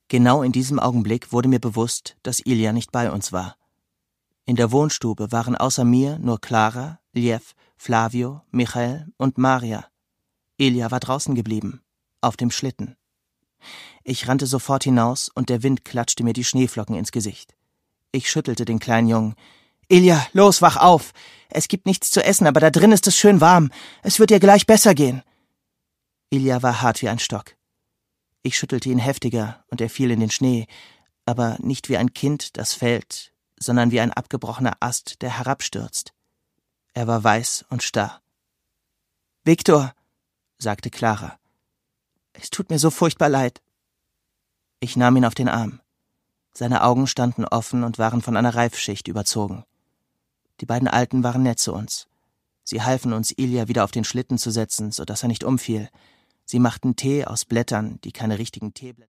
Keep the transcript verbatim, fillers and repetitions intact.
Genau in diesem Augenblick wurde mir bewusst, dass Ilja nicht bei uns war. In der Wohnstube waren außer mir nur Clara, Liev, Flavio, Michael und Maria. Ilja war draußen geblieben, auf dem Schlitten. Ich rannte sofort hinaus und der Wind klatschte mir die Schneeflocken ins Gesicht. Ich schüttelte den kleinen Jungen. »Ilja, los, wach auf! Es gibt nichts zu essen, aber da drin ist es schön warm. Es wird dir gleich besser gehen.« Ilja war hart wie ein Stock. Ich schüttelte ihn heftiger und er fiel in den Schnee, aber nicht wie ein Kind, das fällt, sondern wie ein abgebrochener Ast, der herabstürzt. Er war weiß und starr. »Viktor«, sagte Clara, »es tut mir so furchtbar leid.« Ich nahm ihn auf den Arm. Seine Augen standen offen und waren von einer Reifschicht überzogen. Die beiden Alten waren nett zu uns. Sie halfen uns, Ilja wieder auf den Schlitten zu setzen, so dass er nicht umfiel. Sie machten Tee aus Blättern, die keine richtigen Teeblätter